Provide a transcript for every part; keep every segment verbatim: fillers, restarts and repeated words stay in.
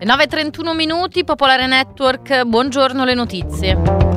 nove e trentuno minuti, Popolare Network, buongiorno, le notizie.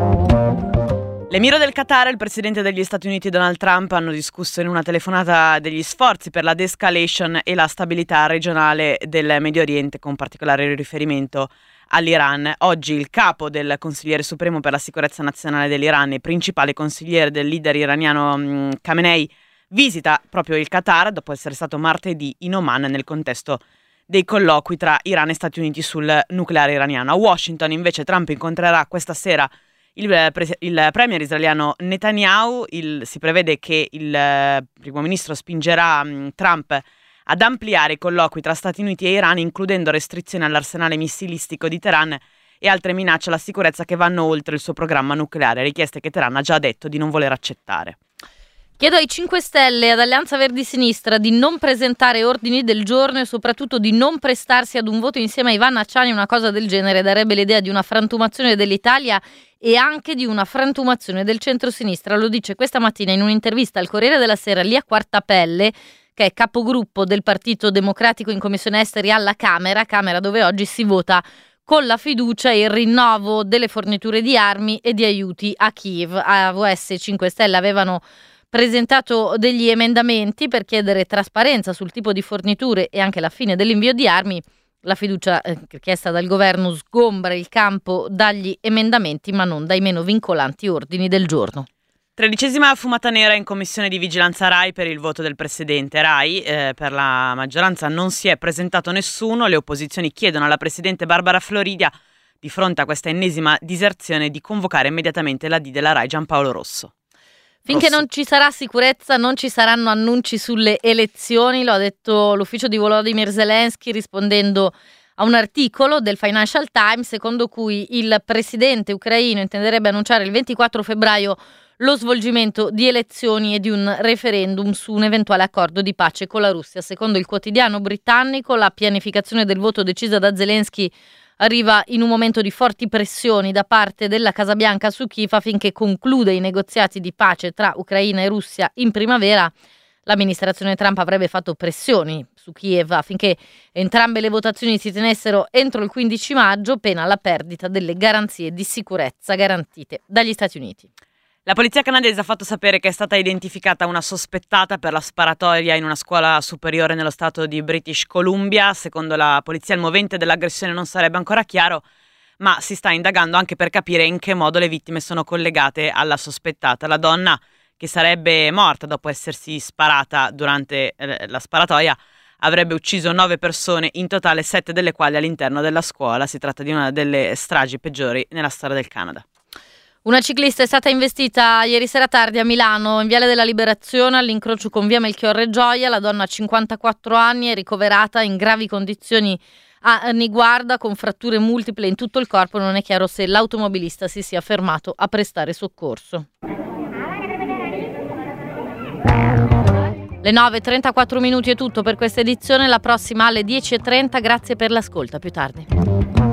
L'emiro del Qatar e il presidente degli Stati Uniti Donald Trump hanno discusso in una telefonata degli sforzi per la de-escalation e la stabilità regionale del Medio Oriente, con particolare riferimento all'Iran. Oggi il capo del consigliere supremo per la sicurezza nazionale dell'Iran e principale consigliere del leader iraniano mh, Khamenei visita proprio il Qatar dopo essere stato martedì in Oman nel contesto dei colloqui tra Iran e Stati Uniti sul nucleare iraniano. A Washington invece Trump incontrerà questa sera il, pre- il premier israeliano Netanyahu. Il, si prevede che il eh, primo ministro spingerà mh, Trump ad ampliare i colloqui tra Stati Uniti e Iran, includendo restrizioni all'arsenale missilistico di Teheran e altre minacce alla sicurezza che vanno oltre il suo programma nucleare, richieste che Teheran ha già detto di non voler accettare. Chiedo ai cinque Stelle e ad Alleanza Verdi Sinistra di non presentare ordini del giorno e soprattutto di non prestarsi ad un voto insieme a Ivan Acciani. Una cosa del genere darebbe l'idea di una frantumazione dell'Italia e anche di una frantumazione del centrosinistra. Lo dice questa mattina in un'intervista al Corriere della Sera Lia Quartapelle, che è capogruppo del Partito Democratico in Commissione Esteri alla Camera, Camera dove oggi si vota con la fiducia il rinnovo delle forniture di armi e di aiuti a Kiev. A V S cinque Stelle avevano presentato degli emendamenti per chiedere trasparenza sul tipo di forniture e anche la fine dell'invio di armi. La fiducia eh, chiesta dal governo sgombra il campo dagli emendamenti, ma non dai meno vincolanti ordini del giorno. Tredicesima fumata nera in commissione di vigilanza Rai per il voto del presidente. Rai, eh, per la maggioranza non si è presentato nessuno. Le opposizioni chiedono alla presidente Barbara Floridia, di fronte a questa ennesima diserzione, di convocare immediatamente l'A D della Rai Giampaolo Rosso. Finché non ci sarà sicurezza non ci saranno annunci sulle elezioni, lo ha detto l'ufficio di Volodymyr Zelensky rispondendo a un articolo del Financial Times secondo cui il presidente ucraino intenderebbe annunciare il ventiquattro febbraio lo svolgimento di elezioni e di un referendum su un eventuale accordo di pace con la Russia. Secondo il quotidiano britannico, la pianificazione del voto decisa da Zelensky arriva in un momento di forti pressioni da parte della Casa Bianca su Kiev affinché concluda i negoziati di pace tra Ucraina e Russia in primavera. L'amministrazione Trump avrebbe fatto pressioni su Kiev affinché entrambe le votazioni si tenessero entro il quindici maggio, pena la perdita delle garanzie di sicurezza garantite dagli Stati Uniti. La polizia canadese ha fatto sapere che è stata identificata una sospettata per la sparatoria in una scuola superiore nello stato di British Columbia. Secondo la polizia il movente dell'aggressione non sarebbe ancora chiaro, ma si sta indagando anche per capire in che modo le vittime sono collegate alla sospettata. La donna, che sarebbe morta dopo essersi sparata durante eh, la sparatoria, avrebbe ucciso nove persone in totale, sette delle quali all'interno della scuola. Si tratta di una delle stragi peggiori nella storia del Canada. Una ciclista è stata investita ieri sera tardi a Milano, in Viale della Liberazione, all'incrocio con via Melchiorre Gioia. La donna ha cinquantaquattro anni, è ricoverata in gravi condizioni a Niguarda con fratture multiple in tutto il corpo. Non è chiaro se l'automobilista si sia fermato a prestare soccorso. Le nove e trentaquattro minuti è tutto per questa edizione, la prossima alle dieci e trenta. Grazie per l'ascolto, a più tardi.